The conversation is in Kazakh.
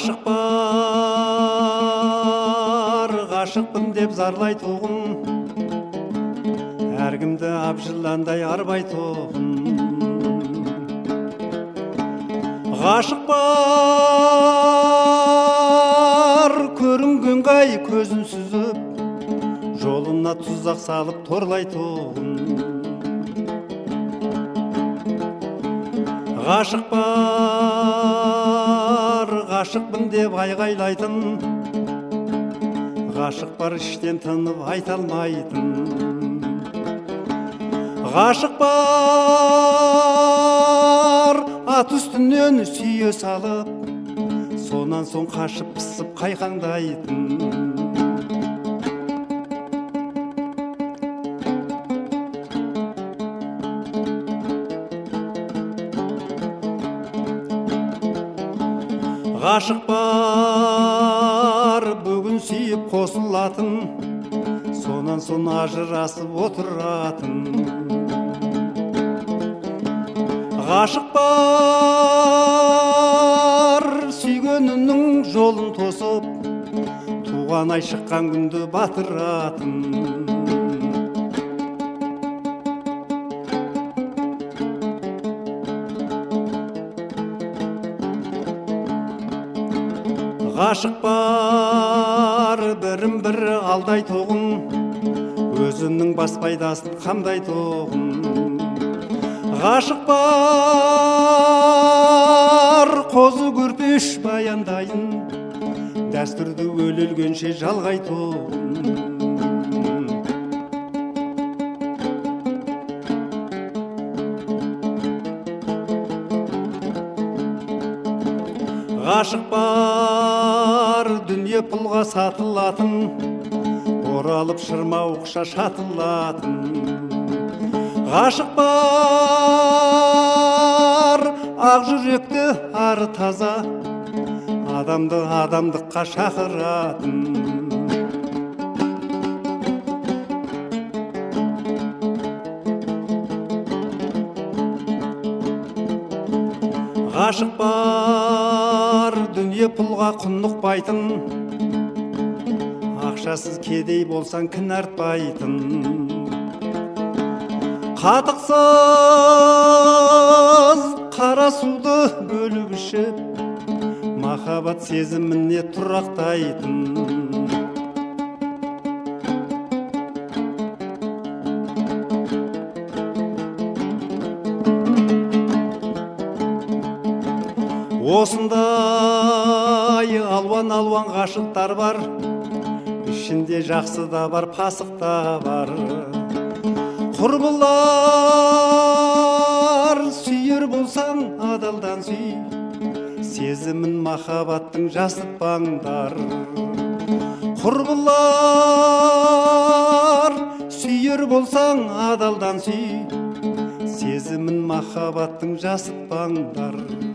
Ғашық бар, ғашықпын деп зарлайтұғын, әркімді абжыландай арбайтұғын. Ғашық бар, көрінген ғай көзін сүзіп, жолына тұзақ салып торлайтұғын. Ғашық бар, ғашықпын деп айғайлайтын, ғашық бар іштен тынып айталмайтын. Ғашық бар, ат үстінен сүйе салып, сонан соң қашып пысып қайқаңдайтын. Ғашық бар, бүгін сүйіп қосылатын, сонан соң ажырасып отыратын. Ғашық бар, сүйгенінің жолын тосып, туған ай шыққан күнді батыратын. Ғашық бар, бірін-бірі алдайтұғын, өзінің бас пайдасын қамдайтұғын. Ғашық бар, қозы көрпеш баяндайын, дәстүрді өлілгенше жалғайтұғын. Ғашық бар, дүние пұлға сатылатын, оралып шырма оқша шатылатын. Ғашық бар, ақ жүректі ары таза, адамды адамдыққа шақыратын. Ғашық бар, дүние пұлға құнықпайтын, ақшасыз кедей болсан кін артпайтын. Қатықсыз қара суды бөліп ішіп, махаббат сезіміне тұрақтайтын. Осындай алуан-алуан ғашықтар бар, ішінде жақсы да бар, пасық та бар. Құрбылар, сүйер болсаң адалдан сүй, сезімін махаббаттың жасытпаңдар. Құрбылар, сүйер болсаң адалдан сүй, сезімін махаббаттың жасытпаңдар.